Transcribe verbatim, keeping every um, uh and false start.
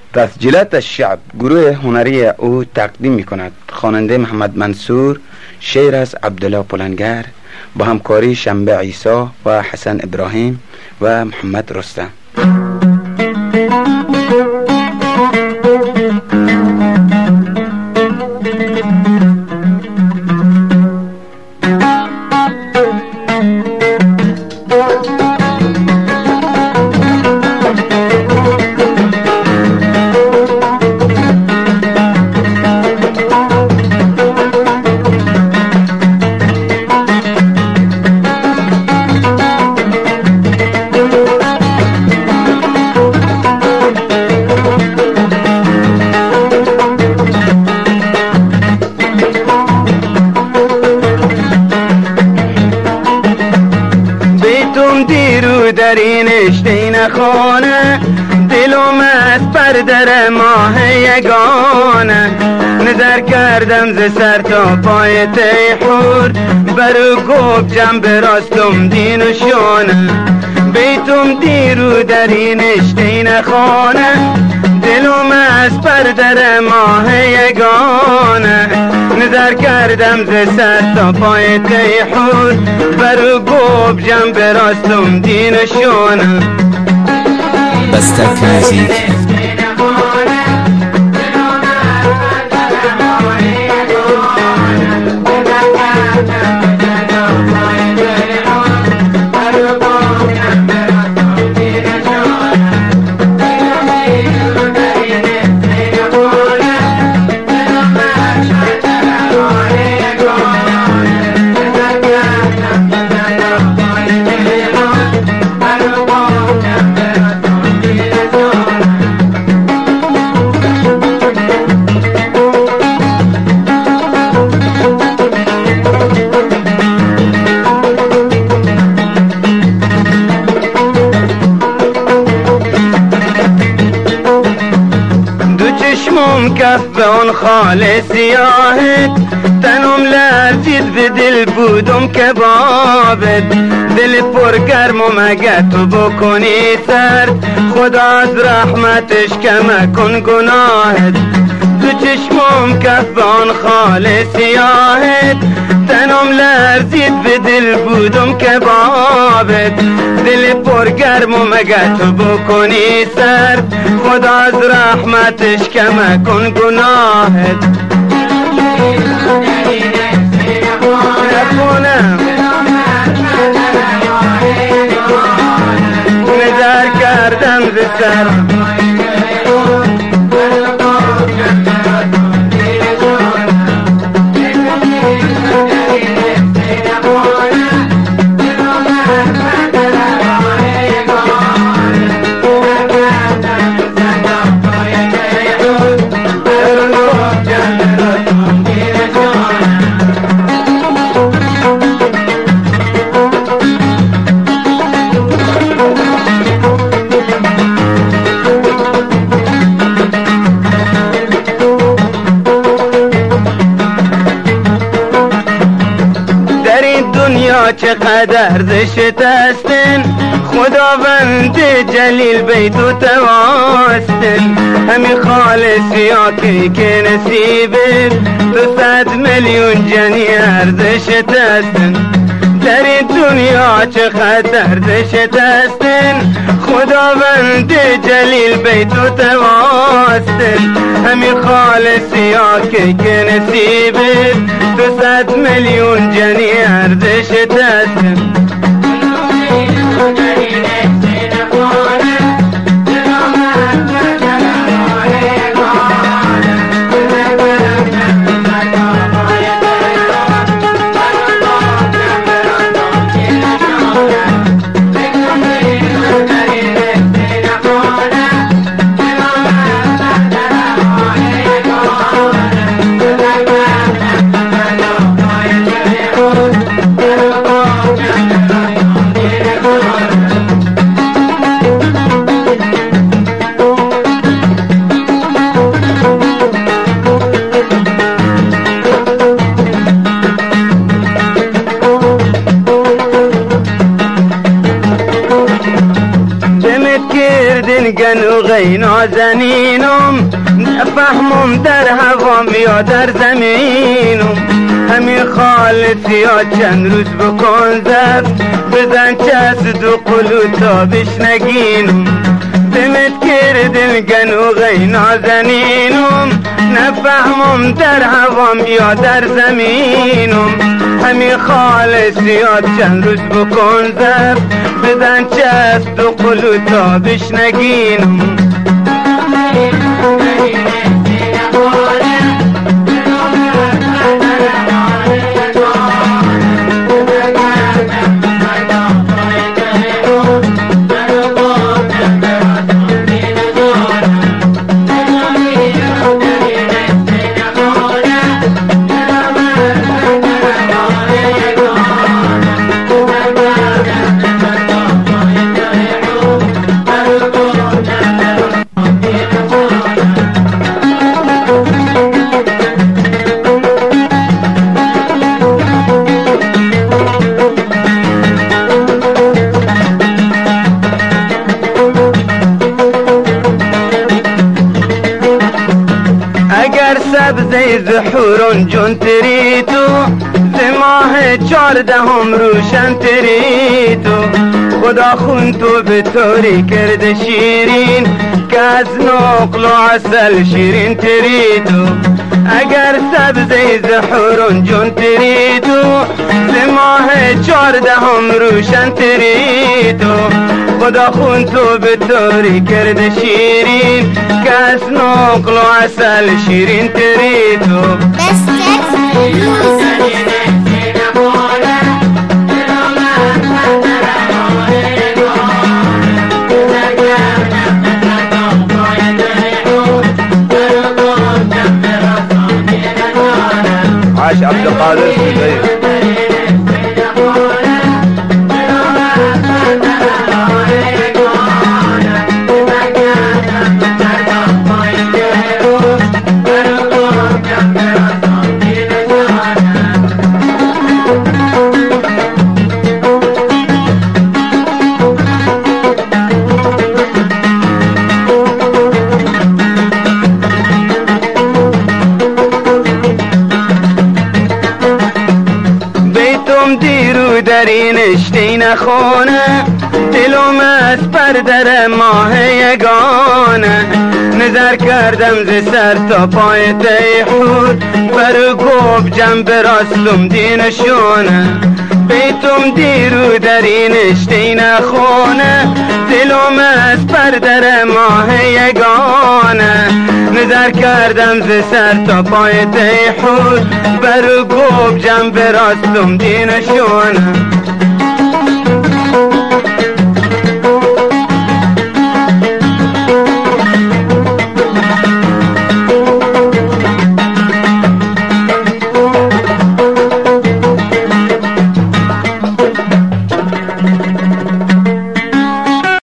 تسجیلات الشعب گروه هنری او تقدیم می کند خواننده محمد منصور، شعر از عبدالله پولنگر با همکاری شنبه عیسی و حسن ابراهیم و محمد رستم. در این اشتین خانه دلم از بر در ماه یگانه، نظر کردم ز سر تا پای تیحور، برو گفت جنب راستم دین و شانه. بیتم دیرو در این اشتین خانه دلم از بر در ماه یگانه، نظر کردم ز سر تا پای تیحور، برو گفت جنب راستم دین و شانه. بستک موزیک کف به اون خال سیاهت، تنم لرزید به دل بودم که بابت، دل پر گرم و مگه تو بکنی سرد، خدا از رحمتش کم کن گناهت. دو چشمم کف به اون خال سیاهت، تنم لرزید به دل بودم که بابت، دل پر گرم و مگه تو بکنی سرد، خدا از رحمتش کم کن گناهت. نکنم نظر کردم ز سر چقدر زشت هستن، خداوند جلیل بیت و تواستن، همین خالصی ها که که نصیبه دو صد میلیون جنی ارزشت هستن. در این دنیا چقدر زشت هستن، خداوند جلیل بیت و تواستن، همین خالصی ها که که نصیبه دو صد میلیون جنی ارزشت هستن. نازنینم نفهمم در هوام یا در زمینم همین خالصی ها چند روز بکن زفت بزن چست و قلو تا بشنگینم دمت کردم گنوغی نازنینم نفهمم در هوام یا در زمینم همین خالصیات چند روز بکن زفت بزن چست و قلو تا بشنگینم سبزه زحورون جون تریتو زماه چاردهم روشن تریتو خدا خون تو به طوری کرده شیرین که از نقل و عسل شیرین تریتو اگر سبزه زحورون جون تریتو زماه چاردهم روشن تریتو خدا خون تو به طوری کرده شیرین که از نقل و عسل شیرین تریتو عاش عبدالقادر سوزي دیرو در این اشتی نخونه دلم از پر در ماه یگانه نظر کردم ز سر تا پای تیحور بر گوب جنب راستم دینشونه بیتم دیرو در این اشتی نخونه دلم از پر در ماه یگانه نظر کردم ز سر تا پای تیحور بر گوب جنب راستم دینشونه